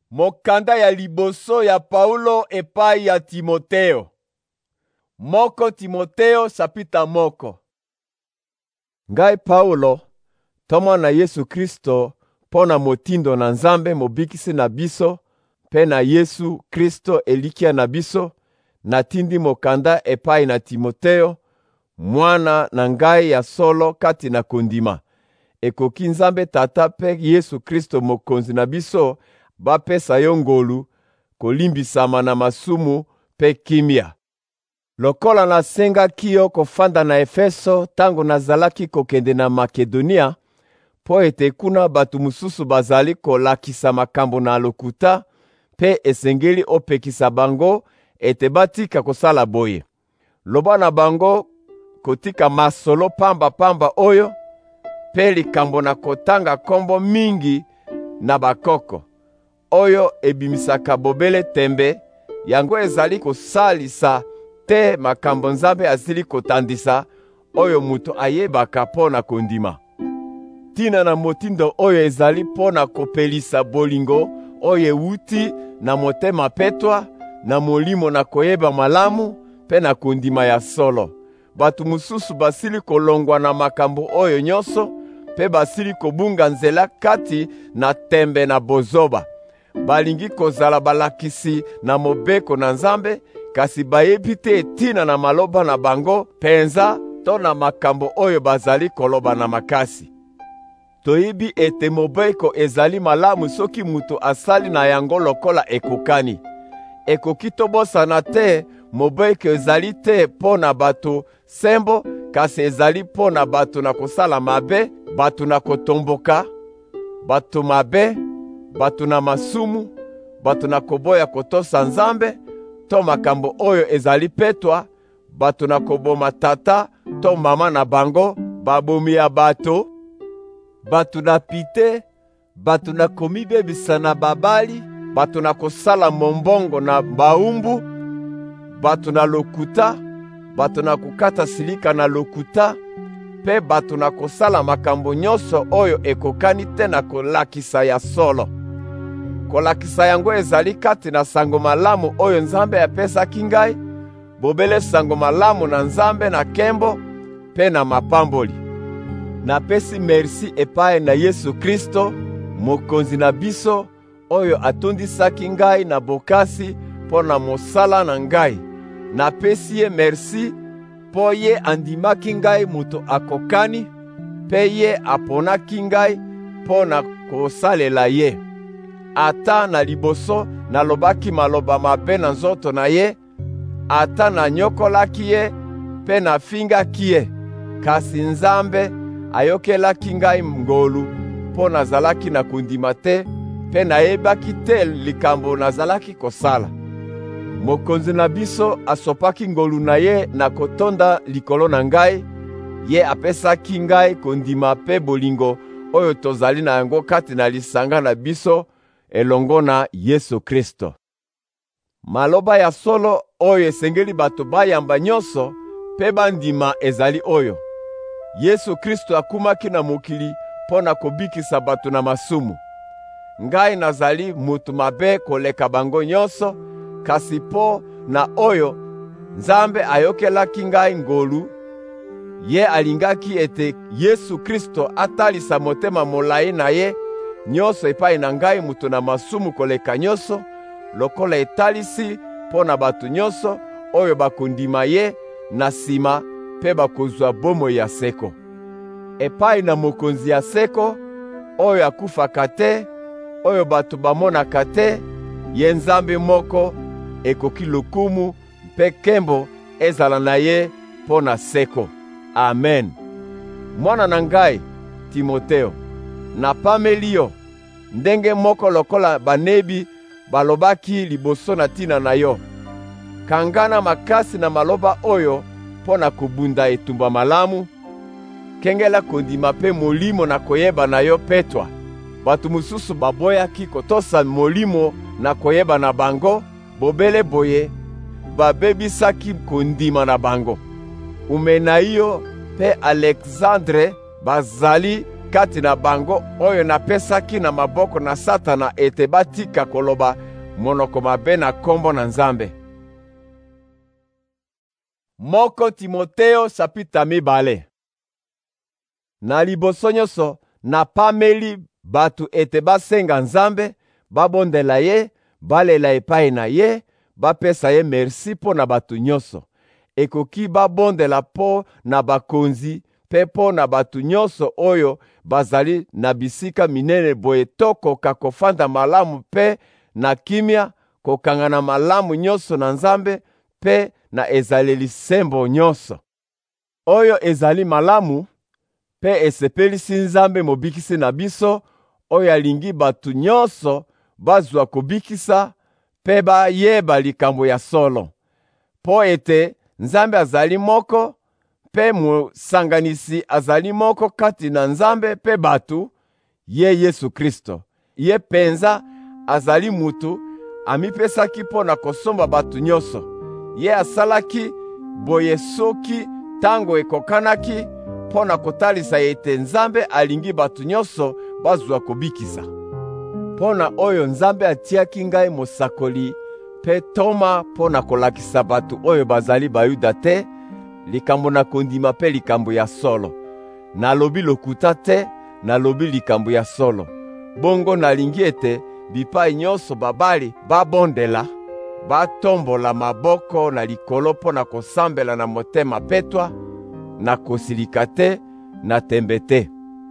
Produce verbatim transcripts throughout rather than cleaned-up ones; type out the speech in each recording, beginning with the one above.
Mokanda ya liboso ya Paulo epai ya Timoteo. Moko Timoteo sapita moko. Ngai Paulo, toma na Yesu Kristo pona motindo na Nzambe mobikisi na biso, pe na Yesu Kristo elikia na biso, natindi mokanda epai na Timoteo, mwana na ngai ya solo kati na kondima. Ekoki Nzambe tata pe Yesu Kristo mokonzi na biso, bapesa yo ngolu, kolimbisama na masumu pe kimia. Lokola nasengaki yo kofanda na Efeso tango nazalaki kokende na Makedonia, po ete kuna batu mususu bazali kolakisa makambo na lokuta, pe esengeli opekisa bango ete batika kosala boye. Loba na bango kotika masolo pamba pamba oyo, pe likambo na kotanga kombo mingi na bakoko, oyo ebimisaka bobele tembe, yango ezali kosalisa te makambo Nzambe azili kotandisa, oyo muto ayebaka pona kondima. Tina na motindo oyo ezali pona kopelisa bolingo, oyo ewuti na motema petwa, na molimo na koyeba malamu, pe na kondima ya solo. Batu mususu basili kolongwa na makambo oyo nyonso, pe basili kobunga nzela kati na tembe na bozoba. Balingi kozala balakisi na mobeko na Nzambe, kasi bayebi te tina na maloba na bango penza to na makambo oyo bazali koloba na makasi. Toyebi ete mobeko ezali malamu soki mutu asali na yango lokola ekokani. Ekoki tobosana te mobeko ezali te po na bato sembo, kasi ezali po na bato na kosala mabe, bato na kotomboka, bato mabe, bato na masumu, bato na koboya kotosa Nzambe, to makambo oyo ezali petwa, bato na koboma tata to mama na bango, babomi ya bato, bato na pite, bato na komibebisa na babali, bato na kosala mombongo na baumbu, bato na lokuta, bato na kukata silika na lokuta, pe bato na kosala makambo nyonso oyo ekokani te na kolakisa ya solo. Kolakisa yango ezali kati na sango malamu oyo Nzambe apesaki ngai, bobele sango malamu na Nzambe na kembo pe na mapamboli. Napesi merci epai na Yesu Kristo, mokonzi na biso, oyo atondisaki ngai na bokasi po na mosala na ngai. Napesi ye merci po ye andimaki ngai muto akokani, pe ye aponaki ngai po na kosalela ye. Ata na liboso nalobaki maloba mabe na nzoto na ye, ata na nyokolaki ye, pe na fingaki ye, kasi Nzambe ayokelaki ngai ngolu po nazalaki na kondima te, pe nayebaki te likambo nazalaki kosala. Mokonzi na biso asopaki ngolu na ye na kotonda likolo na ngai, ye apesaki ngai kondima pe bolingo oyo tozali na yango kati na lisanga na biso elongo na Yesu Kristo. Maloba ya solo oyo esengeli bato bayamba nyonso pe bandima ezali oyo: Yesu Kristo akumaki na mokili po na kobikisa bato na masumu. Ngai nazali mutu mabe koleka bango nyonso, kasi po na oyo Nzambe ayokelaki ngai ngolu, ye alingaki ete Yesu Kristo atalisa motema molai na ye nyonso epai na ngai mutu na masumu koleka nyonso, lokola etalisi po na bato nyonso oyo bakondima ye na sima pe bakozwa bomoi ya seko. Epai na mokonzi ya seko, oyo akufaka te, oyo bato bamonaka te, ye Nzambe moko, ekoki lokumu mpe kembo ezala na ye po na seko. Amen. Mwana na ngai, Timoteo, napameli yo, ndenge moko lokola banebi balobaki liboso na tina na yo. Kangana makasi na maloba oyo po na kobunda etumba malamu, kengela kondima pe molimo na koyeba na yo petwa. Batu mususu baboyaki kotosa molimo na koyeba na bango, bobele boye, babebisaki kondima na bango. Umenaiyo pe Alexandre bazali kati na bango oyo napesaki na maboko na Satana ete batika koloba monoko mabe na kombo na Nzambe. Moko Timoteo sapita mibale. Na liboso nyonso napameli batu ete basenga Nzambe, babondela ye, balela epai na ye, bapesa ye merci po na batu nyonso. Ekoki babondela po na bakonzi pe po na batu nyonso oyo bazali na bisika minene boye to koka kofanda malamu pe na kimia, kokangana malamu nyonso na Nzambe pe na ezaleli sembo nyonso. Oyo ezali malamu pe esepelisi Nzambe mobikisi na biso oyo alingi batu nyonso bazwa kobikisa pe bayeba likambo ya solo. Po ete Nzambe azali moko pe mosanganisi azali moko kati na Nzambe pe batu, ye Yesu Kristo. Ye penza azali mutu amipesaki po na kosomba batu nyonso. Ye asalaki boye soki tango ekokanaki po na kotalisa ete Nzambe alingi batu nyonso bazwa kobikisa. Po na oyo Nzambe atiaki ngai mosakoli pe toma po na kolakisa batu oyo bazali bayuda te likambo na kondima pe likambo ya solo. Nalobi lokuta te, nalobi likambo ya solo. Bongo nalingi ete bipai nyonso babali babondela, batombola maboko na likolo po na kosambela na motema petwa, na kosilika te, na tembe te.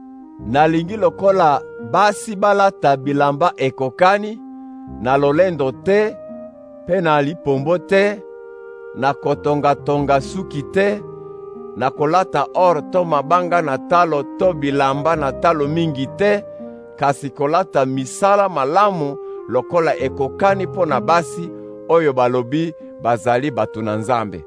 Nalingi lokola basi balata bilamba ekokani, na lolendo te, pe na lipombo te, na kotonga-tonga suki te, na kolata or to mabanga na talo to bilamba na talo mingi te, kasi kolata misala malamu lokola ekokani po na basi oyo balobi bazali batu na Nzambe.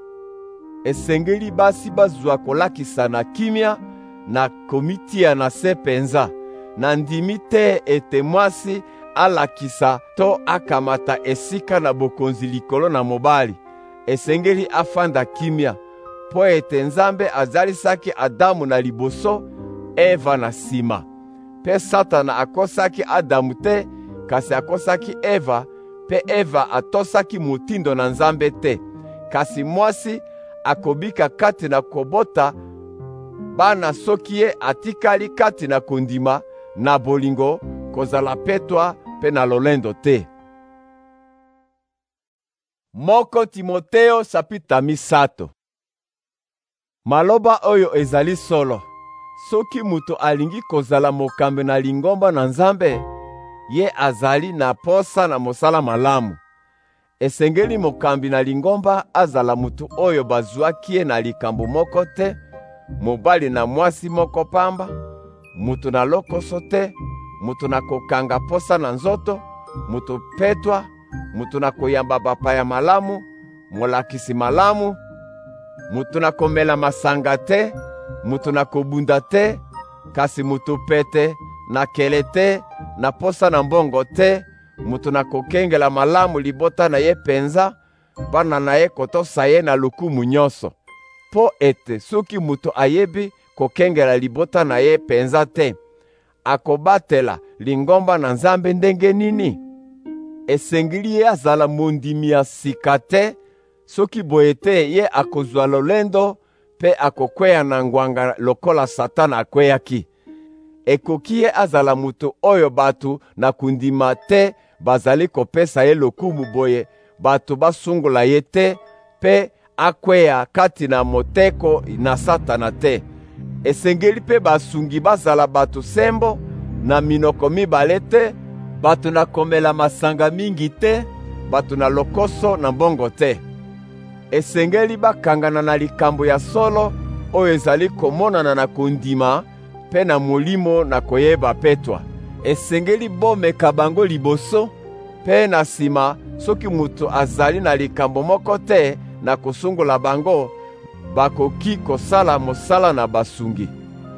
Esengeli basi bazwa kolakisa na kimia na komitia na se penza, na ndimi te ete mwasi alakisa to akamata esika na bokonzi likolo na mobali. Esengeli afanda kimia, po ete Nzambe azalisaki Adamu na liboso, Eva na sima. Pe Satana akosaki Adamu te, kasi akosaki Eva, pe Eva atosaki motindo na Nzambe te. Kasi mwasi akobika kati na kobota bana soki ye atikali kati na kondima na bolingo kozala petwa pe na lolendo te. Moko Timoteo sapita misato. Maloba oyo ezali solo. Soki mutu alingi kozala mokambi na lingomba na Nzambe, ye azali na posa na mosala malamu. Esengeli mokambi na lingomba azala mutu oyo bazwaki ye na likambo moko te, mobali na mwasi moko pamba, mutu na lokoso te, mutu na kokanga posa na nzoto, mutu petwa, mutu na koyamba bapaya malamu, molakisi malamu, mutu na komela masanga te, mutu na kobunda te, kasi mutu pete, na kele te, na posa na mbongo te, mutu na kokengela malamu libota na ye penza, bana na ye kotosa ye na lukumu nyonso. Po ete soki mutu ayebi kokengela libota na ye penza te, akobatela lingomba na Nzambe ndenge nini? Esengeli ye azala mondimi ya sika te, soki boye te ye akozwa lolendo pe akokweya na ngwanga lokola Satana akweyaki. Ekoki ye azala mutu oyo batu na kundima te bazali kopesa ye lokumu boye batu basungola ye te pe akweya kati na moteko na Satana te. Esengeli pe basungi bazala batu sembo na minoko mibale te, batu na komela masanga mingi te, batu na lokoso na mbongo te. Esengeli bakangana na likambo ya solo oyo ezali komonana na kondima pe na molimo na koyeba petwa. Esengeli bomeka bango liboso pe na sima soki mutu azali na likambo moko te na kosungola bango, bakoki kosala mosala na basungi.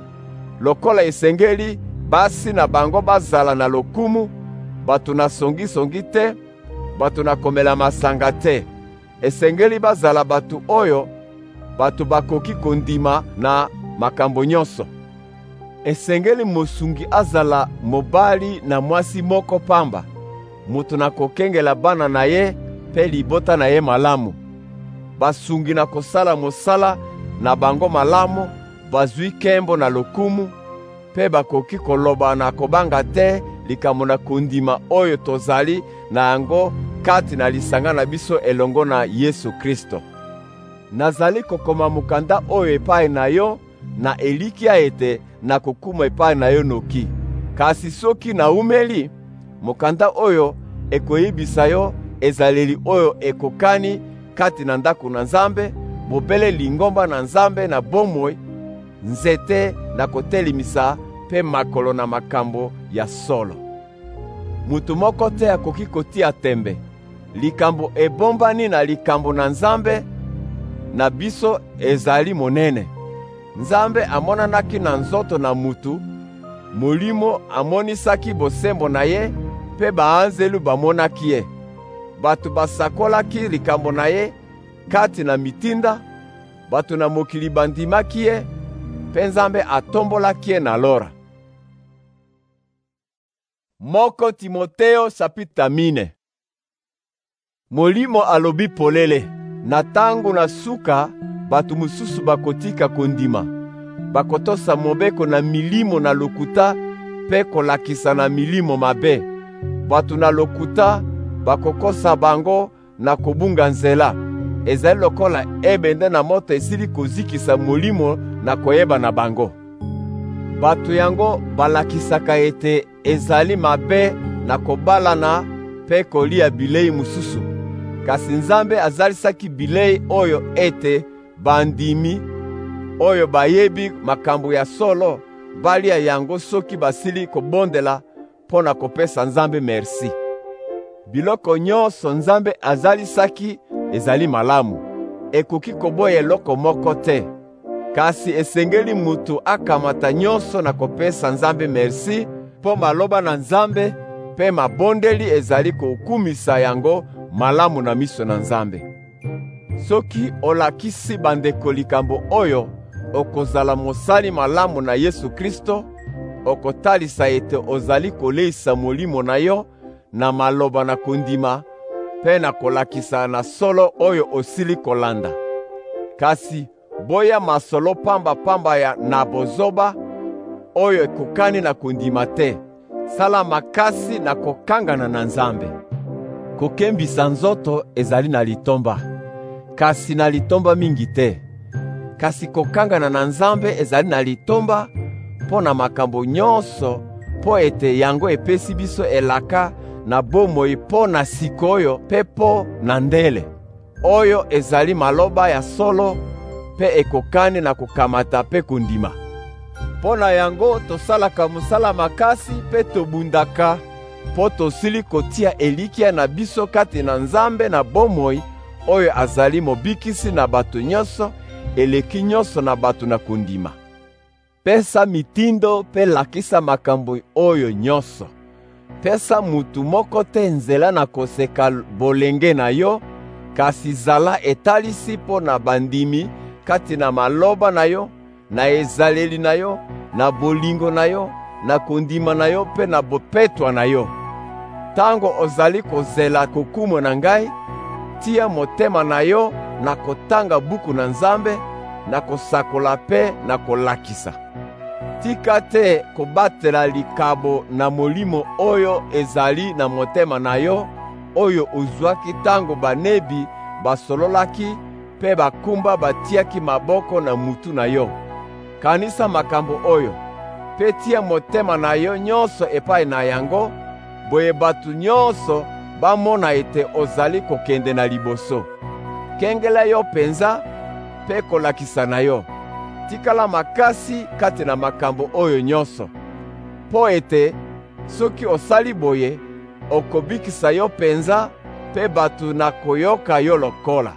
Lokola esengeli basi na bango bazala na lokumu, batu na songi-songi te, batu na komela masanga te. Esengeli bazala batu oyo batu bakoki kondima na makambo nyonso. esengeli mosungi azala mobali na mwasi moko pamba, mutu na kokengela bana na ye pe libota na ye malamu. Basungi na kosala mosala na bango malamu, bazwi kembo na lokumu, pe bakoki koloba na kobanga te likambo na kondima oyo tozali na yango kati na lisanga na biso elongo na Yesu Kristo. Nazali kokoma mukanda oyo epai na yo na elikia ete na kokuma epai na yo noki. Kasi soki na umeli, mukanda oyo ekoyebisa yo ezaleli oyo ekokani kati na ndako na Nzambe, bobele lingomba na Nzambe na bomoi, nzete na kotelimisa pe makolo na makambo ya solo. Mutu moko te akoki kotia tembe. Likambo ebombani na likambo na Nzambe na biso ezali monene. Nzambe amonanaki na nzoto na mutu, Molimo amonisaki bosembo na ye, pe baanzelu bamonaki ye. Batu basakolaki likambo na ye kati na mitinda, batu na mokili bandimaki ye, pe Nzambe atombolaki ye na lora. Moko Timoteo sapita mine. Molimo alobi polele, na tango na suka batu mususu bakotika kondima, bakotosa mobeko na milimo na lokuta pe kolakisa na milimo mabe. Batu na lokuta bakokosa bango na kobunga nzela, ezali lokola ebende na moto esili kozikisa molimo na koyeba na bango. Batu yango balakisaka ete ezali mabe na kobalana pe kolia bilei mususu. Kasi Nzambe azalisaki bilei oyo ete bandimi oyo bayebi makambo ya solo balia yango soki basili kobondela pona kopesa Nzambe merci. Biloko nyonso Nzambe azalisaki ezali malamu, ekoki koboya eloko moko te. Kasi esengeli mutu akamata nyonso na kopesa Nzambe merci, po maloba na Nzambe pe mabondeli ezali kokumisa yango malamu na miso na Nzambe. Soki olakisi bandeko likambo oyo, okozala mosali malamu na Yesu Kristo, okotalisa ete ozali koleisa molimo na yo na maloba na kondima, pe na kolakisa na solo oyo osili kolanda. Kasi boya masolo pamba pamba ya na bozoba oyo ekokani na kondima te. Sala makasi na kokangana na Nzambe. Kokembisa nzoto ezali na litomba, kasi na litomba mingi te. Kasi kokangana na Nzambe ezali na litomba po na makambo nyonso, po ete yango epesi biso elaka na bomoi po na sikoyo pe po na ndele. Oyo ezali maloba ya solo pe ekokani na kokamata pe kondima. Po na yango tosalaka mosala makasi pe tobundaka, po tosili kotia elikia na biso kati na Nzambe na bomoi oyo azali mobikisi na bato nyonso, eleki nyonso na bato na kondima. Pesa mitindo pe lakisa makambo oyo nyonso. Pesa mutu moko te nzela na koseka bolenge na yo, kasi zala etalisi po na bandimi kati na maloba na yo, na ezaleli na yo, na bolingo na yo, na kondima na yo pe na bopetwa na yo. Tango ozali kozela kokumu na ngai, tia motema na yo na kotanga buku na Nzambe, na kosakola pe na kolakisa. Tika te kobatela likabo na molimo oyo ezali na motema na yo, oyo ozwaki tango banebi basololaki pe bakumba batiaki maboko na mutu na yo. Kanisa makambo oyo, pe tia motema na yo nyonso epai na yango, boye batu nyonso bamona ete ozali kokende na liboso. Kengela yo penza pe kolakisa na yo. Tikala makasi kati na makambo oyo nyonso, po ete soki osali boye, okobikisa yo penza pe batu na koyoka yo lokola.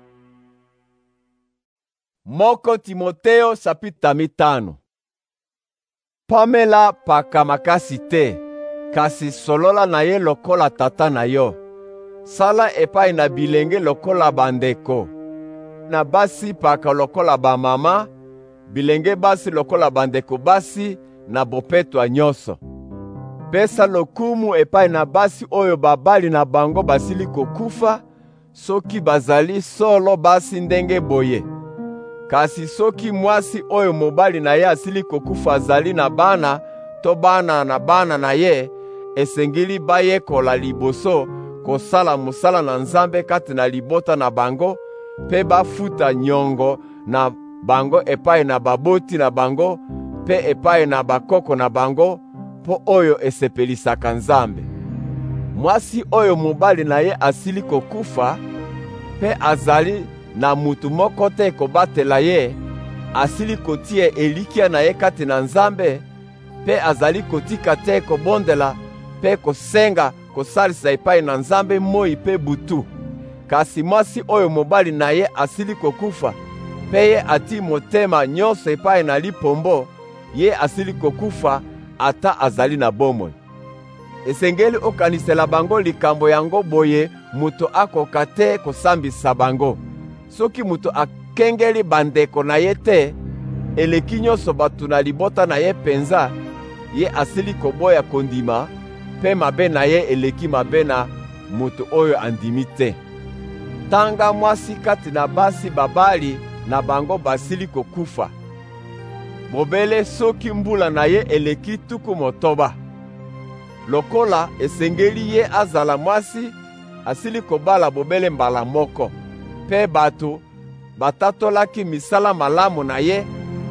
Moko Timoteo sapita mitano. Pamela paka makasi te, kasi solola na ye lokola tata na yo. Sala epai na bilenge lokola bandeko. Na basi paka lokola ba mama, bilenge basi lokola bandeko basi na bopetwa nyonso. Pesa lokumu epai na basi oyo babali na bango basili kokufa, soki bazali solo basi ndenge boye. Kasi soki mwasi oyo mobali na ye asili kokufa azali na bana to bana na bana na ye, esengeli bayekola liboso kosala mosala na Nzambe kati na libota na bango, pe bafuta nyongo na bango epai na baboti na bango, pe epai na bakoko na bango, po oyo esepelisaka Nzambe. Mwasi oyo mobali na ye asili kokufa, pe azali na mutu moko te kobatela ye, asili kotia elikia na ye kati na Nzambe, pe azali kotika te kobondela pe kosenga kosalisa epai na Nzambe moi pe butu. Kasi mwasi oyo mobali na ye asili kokufa, pe ye ati motema nyonso epai na lipombo, ye asili kokufa ata azali na bomoi. Esengeli okanisela bango likambo yango boye muto akoka te kosambisa bango. Soki muto akengeli bandeko na ye te, eleki nyonso batu na libota na ye penza, ye asili koboya kondima, pe mabe na ye eleki mabe na mutu oyo andimi te. Tanga mwasi kati na basi babali na bango basili kokufa. Bobele soki mbula na ye eleki tuku motoba. Lokola esengeli ye azala mwasi, asili kobala bobele mbala moko. Pe bato batatolaki misala malamu na ye,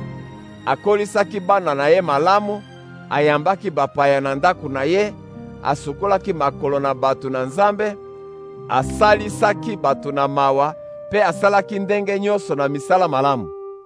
akolisaki bana na ye malamu, ayambaki bapaya na ndako na ye, asukolaki makolo na bato na Nzambe, asalisaki bato na mawa, pe asalaki ndenge nyonso na misala malamu.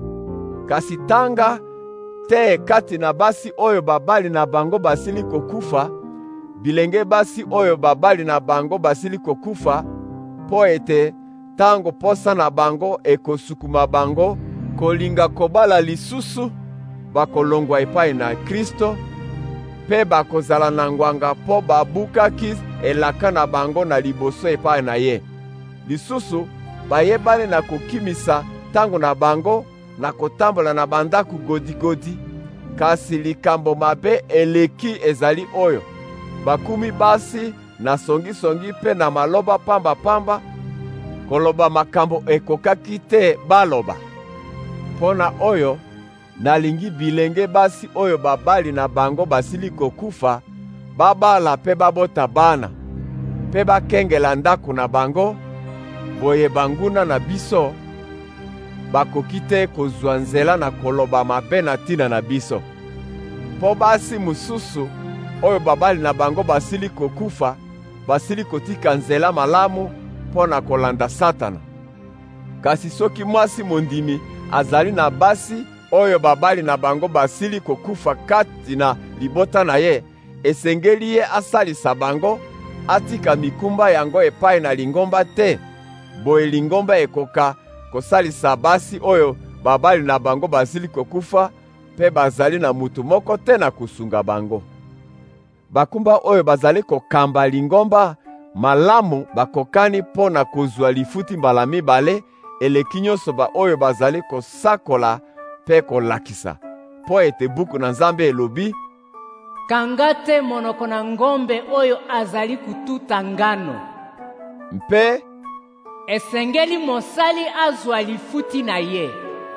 Kasi tanga te kati na basi oyo babali na bango basili kokufa, bilenge basi oyo babali na bango basili kokufa, po ete tango posa na bango ekosukuma bango kolinga kobala lisusu, bakolongwa epai na Kristo, pe bakozala na ngwanga po babukaki elaka na bango na liboso epai na ye. Lisusu bayebane na kokimisa tango na bango na kotambola na bandako godi-godi. Kasi likambo mabe eleki ezali oyo: bakumi basi na songi-songi pe na maloba pamba-pamba, koloba makambo ekokaki te baloba. Pona oyo, nalingi bilenge basi oyo babali na bango basili kokufa, babala pe babota bana, pe bakengela ndako na bango, boye banguna na biso bakoki te kozwa nzela na koloba mabe na tina na biso. Po basi mususu oyo babali na bango basili kokufa, basili kotika nzela malamu mpo na kolanda Satana. Kasi soki mwasi mondimi azali na basi oyo babali na bango basili kokufa kati na libota na ye, esengeli ye asalisa bango, atika mikumba yango epai na lingomba te. Boye lingomba ekoka kosalisa basi oyo babali na bango basili kokufa, pe bazali na mutu moko te na kusunga bango. Bakumba oyo bazali kokamba lingomba malamu bakokani mpo na kozwa lifuti mbala mibale, eleki nyonso ba oyo bazali kosakola pe kolakisa. Po ete buku na Nzambe elobi: kanga te monoko na ngombe oyo azali kututa ngano. Mpe esengeli mosali azwa lifuti na ye.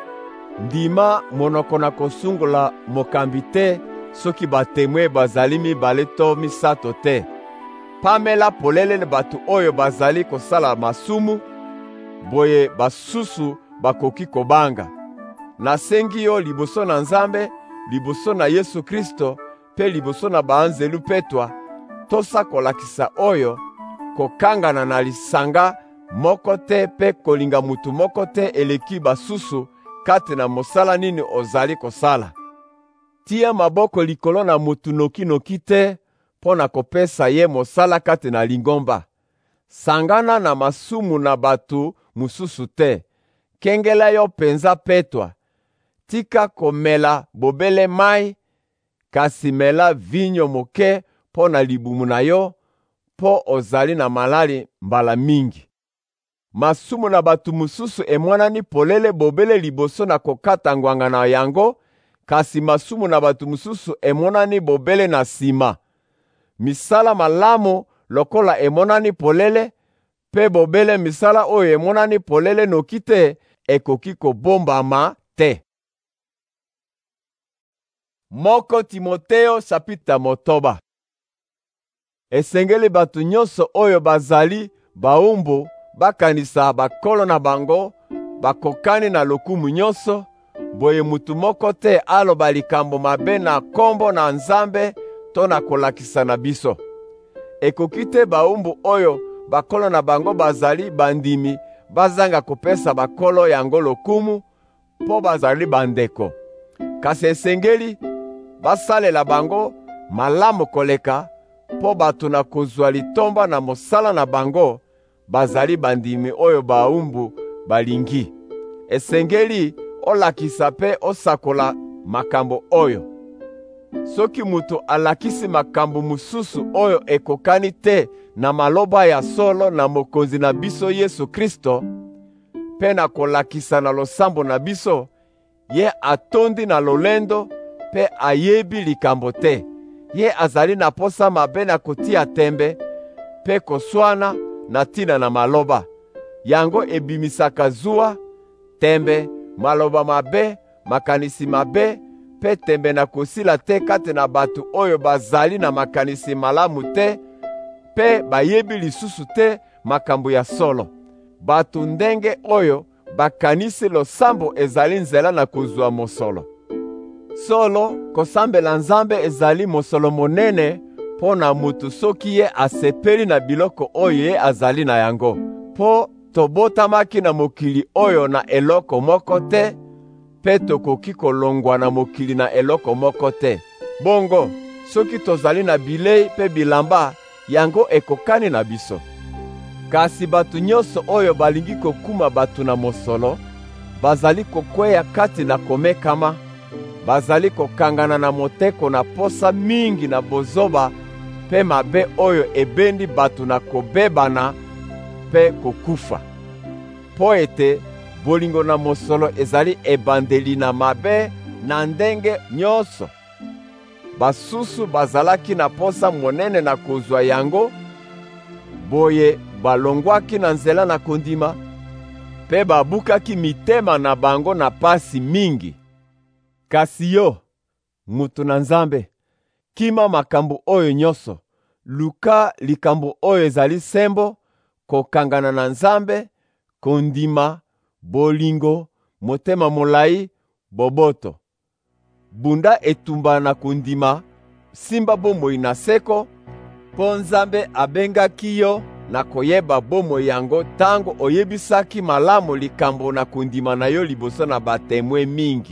Ndima monoko na kosungola mokambi te soki batemwe bazali mibale to misato te. Pamela polele batu oyo bazali kosala masumu, boye basusu bakoki kobanga. Nasengi yo liboso na Nzambe, liboso na Yesu Kristo, pe liboso na baanzelu petwa, tosa kolakisa oyo, kokangana na lisanga moko te pe kolinga mutu moko te eleki basusu kati na mosala nini ozali kosala. Tia maboko likolo na mutu noki-noki te mpo na kopesa ye mosala kati na lingomba. Sangana na masumu na batu mususu te. Kengela yo penza petwa. Tika komela bobele mai, kasi mela vinyo moke mpo na libumu na yo, po ozali na malali mbala mingi. Masumu na batu mususu emwanani polele bobele liboso na kokata ngwanga na yango, kasi masumu na batu mususu emonani bobele na sima. Misala malamu lokola emonani polele, pe bobele misala oyo emonani polele noki te ekoki kobombama te. Moko Timoteo sapita motoba. Esengeli batu nyonso oyo bazali baumbu bakanisa bakolo na bango bakokani na lokumu nyonso, boye mutu moko te aloba likambo mabe na kombo na Nzambe to na kolakisa na biso. Ekoki te baumbu oyo bakolo na bango bazali bandimi bazanga kopesa bakolo yango lokumu po bazali bandeko. Kasi esengeli basalela bango malamu koleka po bato na kozwa litomba na mosala na bango bazali bandimi oyo baumbu balingi. Esengeli olakisa pe osakola makambo oyo. Soki mutu alakisi makambo mususu oyo ekokani te na maloba ya solo na mokonzi na biso Yesu Kristo, pe na kolakisa na losambo na biso, ye atondi na lolendo pe ayebi likambo te. Ye azali na posa mabe na kotia tembe pe koswana na tina na maloba. Yango ebimisaka zuwa, tembe, maloba mabe, makanisi mabe, pe tembe na kosila te kati na batu oyo bazali na makanisi malamu te, pe bayebi lisusu te makambo ya solo. Batu ndenge oyo bakanisi losambo ezali nzela na kozwa mosolo. Solo, kosambela Nzambe ezali mosolo monene po na mutu soki ye asepeli na biloko oyo ye azali na yango. Po tobotamaki na mokili oyo na eloko moko te, pe tokoki kolongwa na mokili na eloko moko te. Bongo, soki tozali na bilei pe bilamba, yango ekokani na biso. Kasi batu nyonso oyo balingi kokuma batu na mosolo, bazali kokweya kati na komekama, bazali kokangana na moteko na posa mingi na bozoba pe mabe oyo ebendi batu na kobebana pe kokufa. Po ete bolingo na mosolo ezali ebandeli na mabe na ndenge nyonso. Basusu bazalaki na posa monene na kozwa yango, boye balongwaki na nzela na kondima, pe babukaki mitema na bango na pasi mingi. Kasi yo, mutu na Nzambe, kima makambo oyo nyonso, luka likambo oyo ezali sembo, kokangana na Nzambe, kondima, bolingo, motema molai, boboto. Bunda etumba na kondima, simba bomoi na seko, po Nzambe abengaki yo na koyeba bomoi yango tango oyebisaki malamu likambo na kondima na yo liboso na batemwe mingi.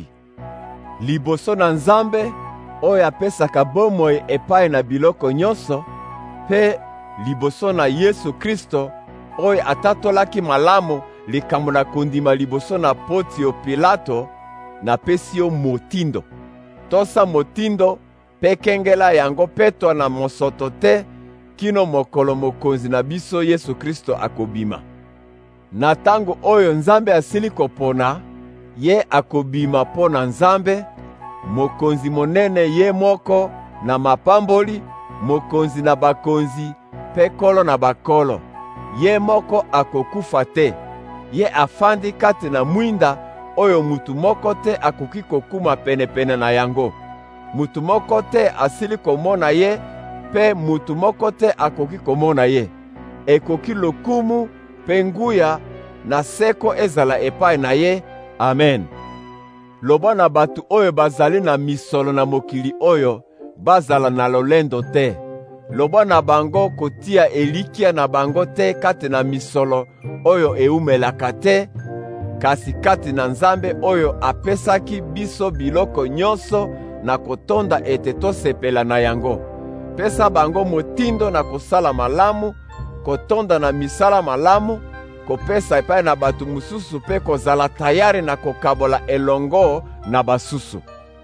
Liboso na Nzambe oyo apesaka bomoi epai na biloko nyonso, pe liboso na Yesu Kristo oyo atatolaki malamu likambo na kondima liboso na Pontio Pilato, napesi yo motindo. Tosa motindo pe kengela yango petwa na mosoto te kino mokolo mokonzi na biso Yesu Kristo akobima. Na tango oyo Nzambe asili kopona, ye akobima po na Nzambe, mokonzi monene ye moko na mapamboli, mokonzi na bakonzi pe kolo na bakolo. Ye moko akokufa te, ye afandi kati na mwinda oyo mutu moko te akoki kokuma penepene na yango. Mutu moko te asili komona ye, pe mutu moko te akoki komona ye. Ekoki lokumu pe nguya na seko ezala epai na ye. Amen. Loba na batu oyo bazali na misolo na mokili oyo bazala na lolendo te. Loba na bango kotia elikia na bango te kati na misolo oyo eumelaka te, kasi kati na Nzambe oyo apesaki biso biloko nyonso na kotonda ete tosepela na yango. Pesa bango motindo na kosala malamu, kotonda na misala malamu, kopesa epai na batu mususu pe kozala tayari na kokabola elongo na basusu.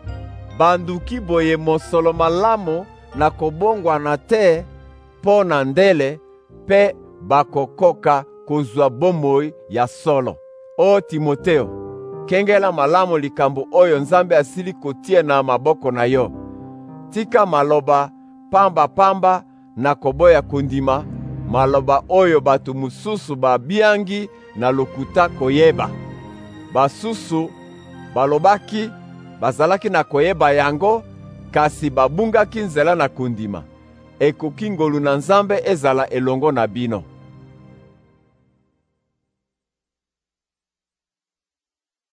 Banduki boye mosolo malamu na kobongwana te po na ndele, pe bakokoka kozwa bomoi ya solo. O Timoteo, kengela malamu likambo oyo Nzambe asili kotia na maboko na yo. Tika maloba pamba-pamba na koboya kondima, maloba oyo bato mususu babiangi na lokuta koyeba. Basusu balobaki bazalaki na koyeba yango, kasi babungaki nzela na kondima. Ekoki ngolu na Nzambe ezala elongo na bino.